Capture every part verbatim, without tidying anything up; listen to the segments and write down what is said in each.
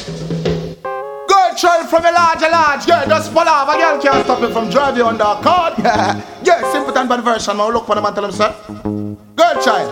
Girl child from a large, a large, yeah, just pull off. A girl can't stop you from driving on the car. Yeah, yeah, simple and bad version. Man, look for them and tell them, sir. Girl child,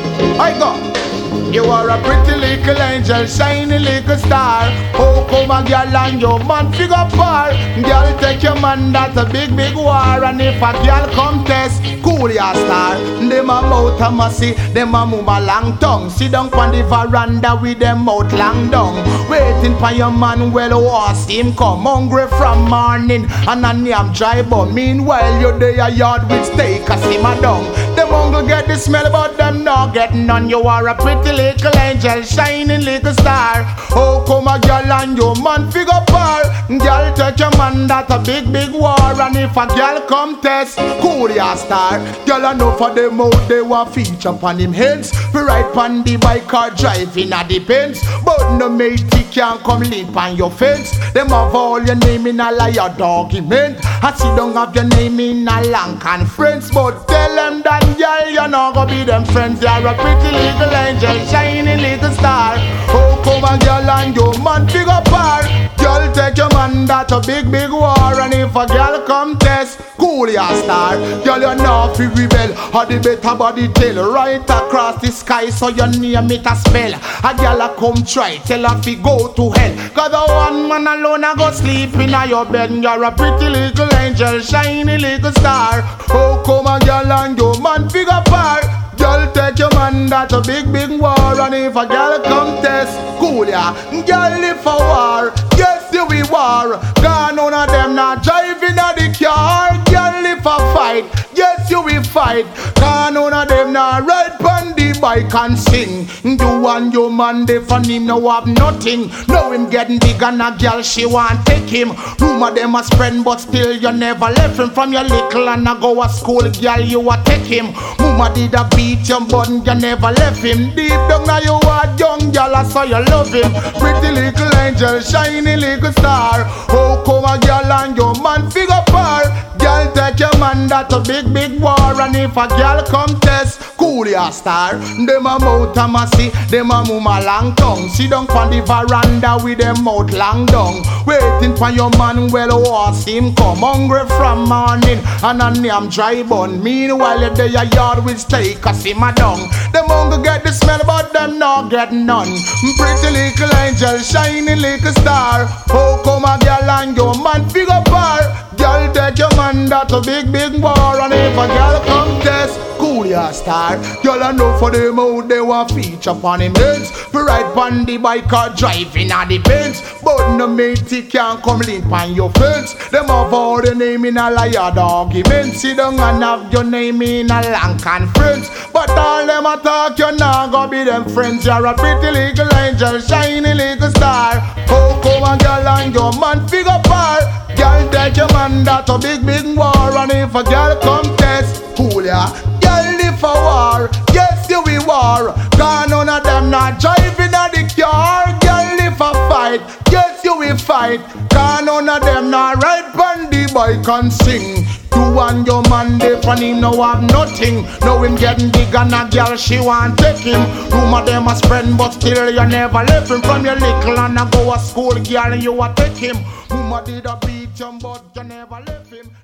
I go. You are a pretty little angel, shiny little star. Oh, come a girl and your man figure par. Girl, take your man, that's a big, big war. And if a girl come test, cool your star. Them a mouth a massy, them a move a long tongue. Sit down on the veranda with them mouth long down. Waiting for your man, well, was him come. Hungry from morning, and a name dry bone. Meanwhile, you day a yard with steak, a simmer down. Them hungry get the smell, but them not get none. You are a pretty little angel, shining little star. Oh, come a girl and your man figure par. Girl, take your man, that's a big, big war. And if a girl come test, cool your star. Girl, I know for them out, they want feature upon him heads. We ride pan the bike or driving at the pens. But no matey can come lean on your fence. Them have all your name in a liar document. I see don't have your name in a long conference. But tell them that girl, you're not gonna be them friends. You're a pretty little angel, shining little star. Oh, come a girl and your man figure par. Girl, take your man, that's a big, big war. And if a girl come test, cool your star. Girl, you're not fi rebel, or the better body tell. Right across the sky, so your name it a spell. A girl a come try, tell her fi go to hell. Cause the one man alone a go sleep in a your bed. You're a pretty little angel, shiny little star. Oh, come a girl and your man figure par. Girl, take your man, that's a big, big war. And if a girl come test, cool ya. Girl, live for war, yes, you we war. Gone none of them not driving at the car. Girl, live for fight, yes, you we fight. Gone none of them not ride pon the bike and sing. You and your man, they for him no have nothing. Now him getting big and a girl, she want take him. Rumor them a spread, but still you never left him. From your little and a go a school, girl, you a take him. Mama did a beat your bun, you never left him. Deep down now you are young, girl, I saw you love him. Pretty little angel, shiny little star. Oh, come a girl and your man figure par. Girl, take your man, that's a big, big war. And if a girl come test, cool your star. Them a mouth a massy, them a move a long tongue. Sit down on the veranda with them mouth long down. Waiting for your man, well, was him come. Hungry from morning, and a name dry bun. Meanwhile, you day a yard with steak, a simmer down. Them hungry get the smell, but them not get none. Pretty little angel, shiny little star. Oh, come a girl and your man figure par. Girl, take your man, that's a big, big war. And if a girl come test, cool your star. Girl, I know for them out, they want feature upon him heads. We ride pon the bike or driving at the pens. But no matey can come lean pon your fence. Them have all the name in a liar document. Sit down and have your name in a long conference. But all them a talk, you not gonna be them friends. You're a pretty little angel, shiny little star. Oh, come a girl and your man figure par. Girl, take your man, that's a big, big war. And if a girl come test, cool ya. Girl, live for war, yes, you we war. Gone none of them not driving at the car. Girl, live for fight, yes, you we fight. Gone none of them not ride pon the bike and sing. You and your man, they from him no have nothing. Now him getting big and a girl, she want take him. Rumor them a spread, but still you never left him. From your little and a go a school, girl, you a take him. Rumor did a beat him, but you never left him.